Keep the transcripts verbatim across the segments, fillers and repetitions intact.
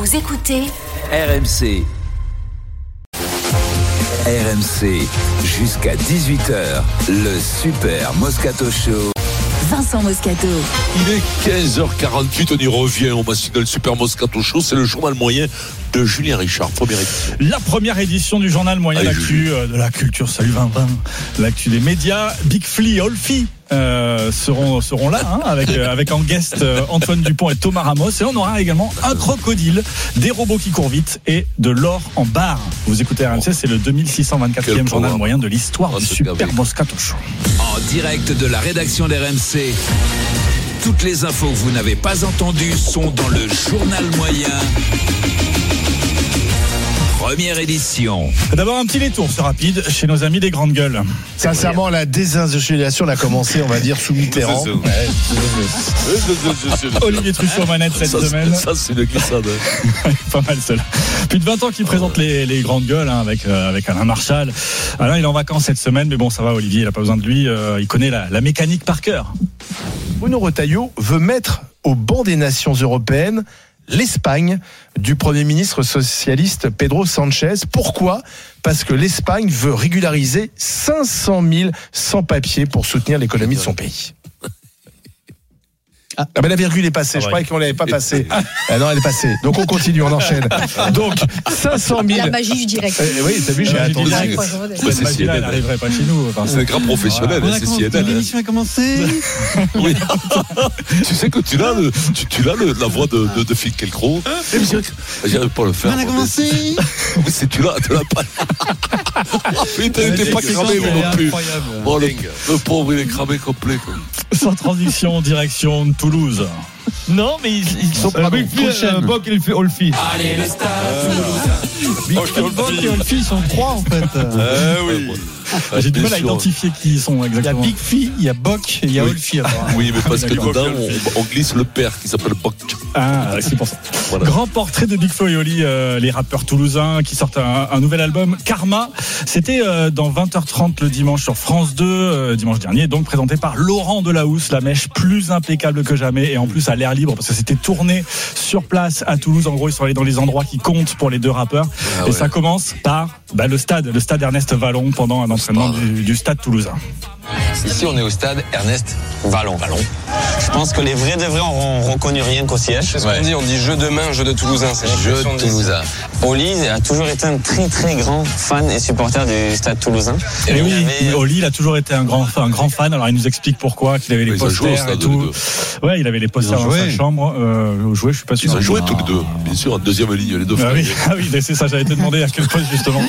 Vous écoutez R M C. R M C, jusqu'à dix-huit heures, le Super Moscato Show. Vincent Moscato. Il est quinze heures quarante-huit, on y revient au Massignol Super Moscato Show, c'est le journal moyen de Julien Richard, première édition. La première édition du journal moyen, Allez, l'actu euh, de la culture, salut Vincent, l'actu des médias, Big Flea, Olfi euh, seront, seront là, hein, avec, euh, avec en guest euh, Antoine Dupont et Thomas Ramos, et on aura également un crocodile, des robots qui courent vite et de l'or en barre. Vous écoutez R M C, c'est le deux mille six cent vingt-quatrième journal moyen de l'histoire oh, du Super gavé. Moscato Show. En direct de la rédaction d'R M C, toutes les infos que vous n'avez pas entendues sont dans le journal moyen. Première édition. D'abord un petit détour, c'est rapide, chez nos amis des grandes gueules. Sincèrement, la désindustrialisation a commencé, on va dire, sous Mitterrand. Olivier Truchot manette cette ça, semaine. Ça, c'est une glissade. Pas mal celle-là. Plus de vingt ans qu'il présente les, les grandes gueules, hein, avec, euh, avec Alain Marchal. Alain, il est en vacances cette semaine, mais bon, ça va, Olivier, il n'a pas besoin de lui. Euh, il connaît la, la mécanique par cœur. Bruno Retailleau veut mettre au banc des nations européennes l'Espagne du Premier ministre socialiste Pedro Sanchez. Pourquoi ? Parce que l'Espagne veut régulariser cinq cent mille sans-papiers pour soutenir l'économie de son pays. Ah ben la virgule est passée, ah ouais. Je croyais qu'on l'avait pas passée. Ah non, elle est passée. Donc on continue, on enchaîne. Donc cinq cent mille. La magie du direct. Euh, oui, t'as vu, j'ai attendu. Cette magie-là, elle n'arriverait pas chez nous. Enfin, c'est un grand professionnel, voilà. c'est C N N. L'émission a commencé. Oui. Tu sais que tu l'as, le, tu, tu l'as le, la voix de, de, de Phil Kelcro. J'arrive pas à le faire. On a commencé. Oui, c'est tu l'as, tu l'as pas. Putain, il n'était pas cramé, mais non plus. Bon, le, le pauvre, il est cramé complet. Quoi. Sans transition, direction de Toulouse. Non, mais ils, ils sont pas Big prochains. Boc et Olfi. Allez, le stade Big Boc et Olfi, ils sont trois en fait. Euh, oui. J'ai du mal à identifier qui ils sont exactement. Il y a Big Fi, il y a Boc et il y a oui. Olfi. Oui, mais parce que dedans, on, on glisse le père qui s'appelle Boc. Ah, c'est pour ça. Voilà. Grand portrait de Big Flo et Oli, euh, les rappeurs toulousains qui sortent un, un nouvel album, Karma. C'était euh, dans vingt heures trente le dimanche sur France deux, euh, dimanche dernier, donc présenté par Laurent Delahousse, la mèche plus impeccable que jamais, et en plus à l'air libre, parce que c'était tourné sur place à Toulouse. En gros, ils sont allés dans les endroits qui comptent pour les deux rappeurs. Ah, et ouais. Ça commence par bah, le stade, le stade Ernest Vallon pendant un entraînement du, du stade toulousain. Ici, on est au stade Ernest Vallon. Vallon. Je pense que les vrais de vrais n'auront reconnu rien qu'au siège. C'est ce qu'on dit, on dit jeu de main, jeu de Toulousain. C'est jeu de Toulousain. Oli a toujours été un très très grand fan et supporter du stade toulousain. Et, et oui, avait... Oli il a toujours été un grand, un grand fan. Alors il nous explique pourquoi, qu'il avait les posters et tout. Ouais, il avait les posters dans sa chambre. Euh, joué, je suis pas sûr. Ils ont joué tous les deux, bien sûr, en deuxième ligne, les deux frères. Ah oui, ah oui, c'est ça, j'avais été demandé à quel poste justement.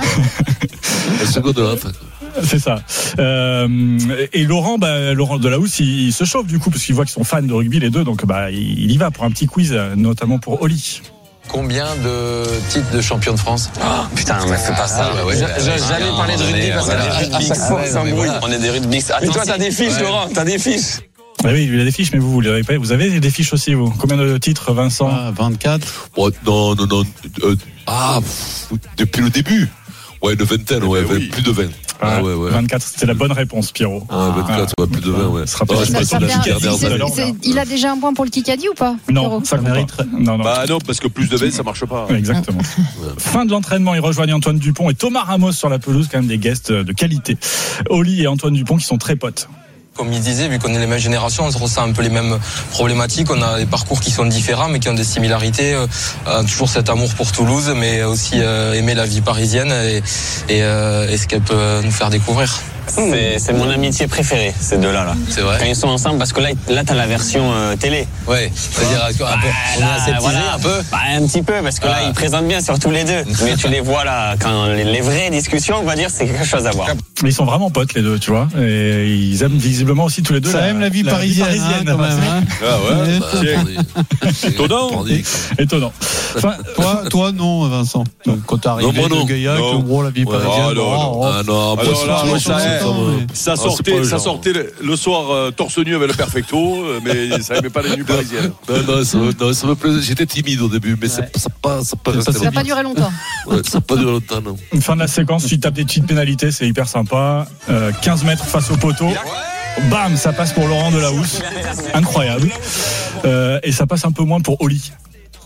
La seconde de la fin. C'est ça. Euh, et Laurent, bah, Laurent Delahousse, il, il se chauffe du coup parce qu'il voit qu'ils sont fans de rugby les deux, donc bah il, il y va pour un petit quiz, notamment pour Oli. Combien de titres de champion de France ? Oh, putain, mais fais pas ça. Ah, ouais, J'allais ah, parler de rugby parce que les rugby, on est des rugby. Mais toi, t'as des fiches, Laurent, t'as des fiches. Ah oui, il a des fiches, mais vous, vous l'avez pas. Vous avez des fiches aussi, vous. Combien de titres, Vincent ? ah, vingt-quatre. Oh, non, non, non. Euh, ah, pff, depuis le début. Ouais, une vingtaine, ouais, oui. Plus de vingt. Ah, ouais, ouais. vingt-quatre, c'était la bonne réponse, Pierrot. Ah, vingt-quatre, ah, ouais, plus de vingt, ouais. Ce sera pas non, ça, ça bien, il a déjà un point pour le Kikadi ou pas ? Non, ça mérite. Non, non. Bah non, parce que plus de vingt, ça marche pas. Exactement. Ouais. Fin de l'entraînement, ils rejoignent Antoine Dupont et Thomas Ramos sur la pelouse, quand même des guests de qualité. Oli et Antoine Dupont qui sont très potes. Comme il disait, vu qu'on est les mêmes générations, on se ressent un peu les mêmes problématiques. On a des parcours qui sont différents, mais qui ont des similarités. Euh, toujours cet amour pour Toulouse, mais aussi euh, aimer la vie parisienne et, et, euh, et ce qu'elle peut nous faire découvrir. C'est, c'est mon amitié préférée, ces deux-là. Là. C'est vrai. Quand ils sont ensemble, parce que là, là t'as la version euh, télé. Ouais, c'est-à-dire un peu, on a aseptisé voilà, un peu bah, un petit peu, parce que ah. là, ils présentent bien sur tous les deux. Mais tu les vois là, quand les, les vraies discussions, on va dire, c'est quelque chose à voir. Mais ils sont vraiment potes, les deux, tu vois. Et ils aiment visiblement aussi tous les deux. Ça la, aime la vie la parisienne, vie parisienne hein, quand même. Hein. Ah ouais, bah, c'est étonnant. Étonnant. Enfin, toi, toi, non, Vincent. Donc, quand t'es arrivé non, de Gaillac, en gros, la vie parisienne. Ah non, oh, ah, non, alors, là, moi, ça, ça, ça sortait, ah, ça sortait le, le soir euh, torse nu avec le perfecto, mais ça n'aimait pas les nuits parisiennes. Non, non, ça, non, ça me plaisait. J'étais timide au début, mais ouais. ça n'a pas, ça pas, ça pas duré longtemps. Ouais, ça n'a pas duré longtemps, non. Une fin de la séquence, tu tapes des petites pénalités, c'est hyper sympa. Euh, quinze mètres face au poteau. Bam, ça passe pour Laurent Delahousse. Incroyable. Euh, et ça passe un peu moins pour Oli.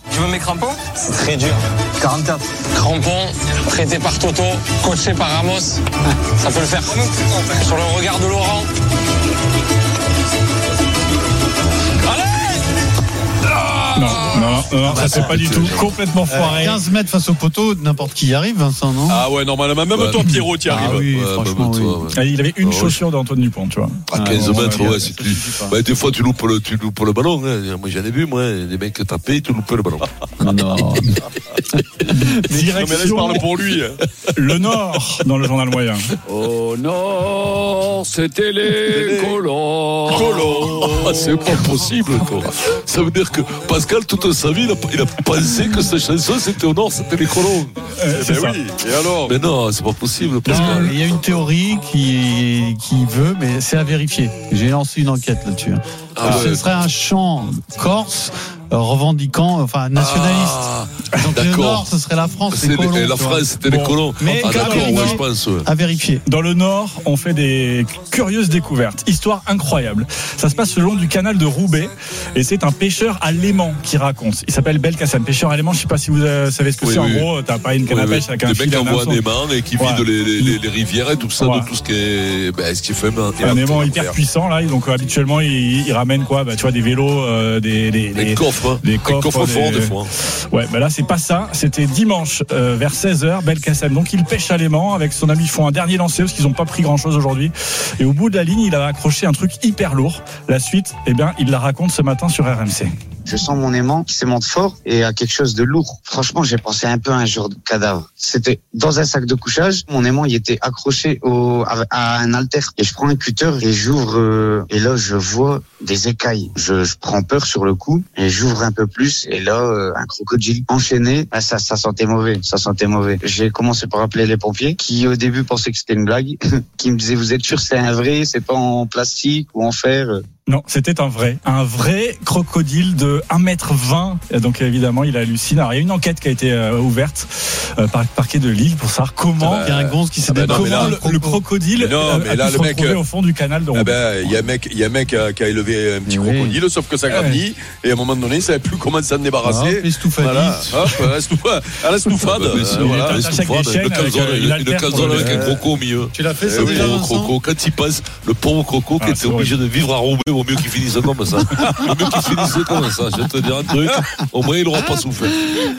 Tu veux mes crampons? C'est très dur. quarante-quatre. Crampon, prêté par Toto, coaché par Ramos. Ça peut le faire. Sur le regard de Laurent. Non, non, non, ça c'est pas du tout. Complètement foiré. quinze mètres face au poteau, n'importe qui y arrive, Vincent, non? Ah ouais, normalement, même Ouais. toi, Pierrot, tu y Ah arrives. oui, Ouais, franchement, bah, oui. toi, ouais. Ah, il avait une Ah, ouais. chaussure d'Antoine Dupont, tu vois. À quinze Ah, mètres, ouais, ouais, ça c'est suffit plus. pas. Bah, des fois, tu loupes le, tu loupes le ballon. Hein. Moi, j'en ai vu, moi. Les mecs tapaient, tu loupes le ballon. Non. Non, mais là, je Direction parle pour lui. hein. le Nord dans le journal moyen. Au nord, c'était les colons. Ah, c'est pas possible, toi. Ça veut dire que Pascal, toute sa vie, il a, il a pensé que cette chanson, c'était au nord, c'était les colons. Euh, c'est Ben ça. oui, et alors? Mais non, c'est pas possible, Non, Pascal. il y a une théorie qui, qui veut, mais c'est à vérifier. J'ai lancé une enquête là-dessus. hein. Ah, Ce ouais. serait un chant corse euh, revendiquant, enfin nationaliste. Ah, Donc le d'accord. Nord, ce serait la France, C'est les colons. les- la tu vois. France, c'était Bon. les colons. Mais Ah, à d'accord, vérifier. ouais, je pense. Ouais. À vérifier. Dans le Nord, on fait des curieuses découvertes. Histoire incroyable. Ça se passe le long du canal de Roubaix et c'est un pêcheur à Léman qui raconte. Il s'appelle Belkacem. Pêcheur à Léman, je sais pas si vous euh, savez ce que Oui, c'est. oui. En gros, t'as pas une canne à Oui, pêche oui. avec un Des fil mecs et un envoient hameçon. des mains et qui Voilà. vident les, les, les, les rivières et tout ça, Voilà. de tout ce qui est, ben, ce qui est fait. Et Un aimant hyper puissant là, donc euh, habituellement il, il ramène quoi, bah, tu vois, des vélos, euh, des, des, Les des- coffres, hein. des Les coffres, coffres forts, des- des fois. Ouais, bah là c'est pas ça. C'était dimanche euh, vers seize heures, Belkacem. Donc il pêche à Léman avec son ami. Ils font un dernier lancer parce qu'ils n'ont pas pris grand chose aujourd'hui. Et au bout de la ligne, il a accroché un truc hyper lourd. La suite, eh bien, il la raconte ce matin sur R M C. Je sens mon aimant qui se monte fort et à quelque chose de lourd. Franchement, j'ai pensé un peu à un genre de cadavre. C'était dans un sac de couchage. Mon aimant, il était accroché au, à, à un halter. Et je prends un cutter et j'ouvre. Euh, et là, je vois des écailles. Je, je prends peur sur le coup et j'ouvre un peu plus. Et là, euh, un crocodile enchaîné. Ah, ça, ça sentait mauvais. Ça sentait mauvais. J'ai commencé par appeler les pompiers qui, au début, pensaient que c'était une blague. Qui me disaient, vous êtes sûr, c'est un vrai, c'est pas en plastique ou en fer? Non, c'était un vrai, un vrai crocodile de un mètre vingt. Donc évidemment, il hallucine. Alors il y a une enquête qui a été euh, ouverte euh, par le parquet de Lille pour savoir comment, Ah bah, Il y a un gonze qui s'est ah bah non, mais comment là, le, le crocodile Mais non, a- mais a là, pu le se mec, retrouver euh, au fond du canal de Eh Roubaix. ben, il y a un mec, il y a un mec qui a, qui a élevé un petit Oui. crocodile, sauf que ça grandit, et à un moment donné, il savait plus comment s'en Ah, débarrasser. les stoufadis. Voilà, hop, à la stoufa- à la stoufade. Bah, mais c'est- euh, voilà. Il est attaché avec des chaînes, Le calzone, avec, euh, une une haltère pour calzone le- avec un croco au milieu. Tu l'as fait, Eh ça Le oui, déjà, pauvre Vincent? croco, quand il passe, le pauvre croco qui Ah, était c'est obligé de vivre à Roubaix, vaut mieux qu'il finisse comme ça. Vaut mieux qu'il finisse comme ça. Je vais te dire un truc, au moins il n'aura pas souffert.